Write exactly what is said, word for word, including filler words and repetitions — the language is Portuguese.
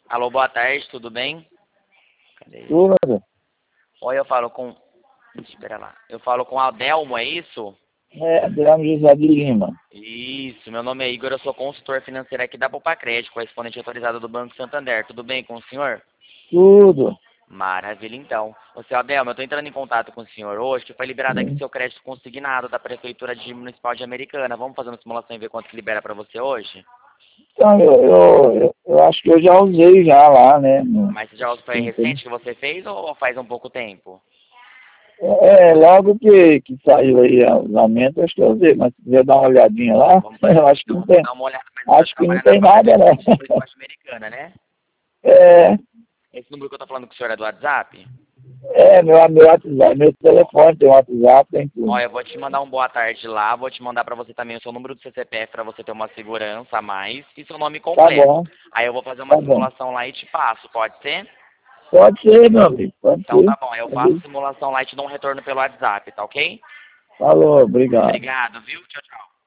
Alô, boa tarde, tudo bem? Cadê ele? Tudo. Oi, eu falo com... Espera lá. Eu falo com Adelmo, é isso? É, Adriano José de Lima. Isso, meu nome é Igor, eu sou consultor financeiro aqui da Poupa Crédito, correspondente autorizado do Banco Santander. Tudo bem com o senhor? Tudo. Maravilha, então. Ô, seu Adelmo, eu estou entrando em contato com o senhor hoje, que foi liberado aqui Sim. seu crédito consignado da Prefeitura de Municipal de Americana. Vamos fazer uma simulação e ver quanto que libera para você hoje? Então, eu, eu, eu, eu acho que eu já usei já lá, né? no- Mas já foi Sim, sim. recente que você fez ou faz um pouco tempo? É, logo que, que saiu aí o aumento, eu acho que eu usei, mas se quiser dar uma olhadinha lá, Vamos fazer eu assim, acho que então, não vamos tem, dar uma olhada, mas você acho que não trabalha na tem nada, Prefeitura de não. Municipal de Americana, né? É, Esse número que eu tô falando com o senhor é do WhatsApp? é, meu, meu WhatsApp, meu telefone tem WhatsApp, tem tudo. Olha, eu vou te mandar um boa tarde lá, vou te mandar pra você também o seu número do C C P F pra você ter uma segurança a mais e seu nome Tá completo. bom, Aí eu vou fazer uma tá bom. simulação lá e te passo, pode ser? Pode ser, meu amigo, pode Então ser. tá bom, eu faço a Pode. simulação lá e te dou um retorno pelo WhatsApp, tá ok? Falou, obrigado. Obrigado, viu? Tchau, tchau.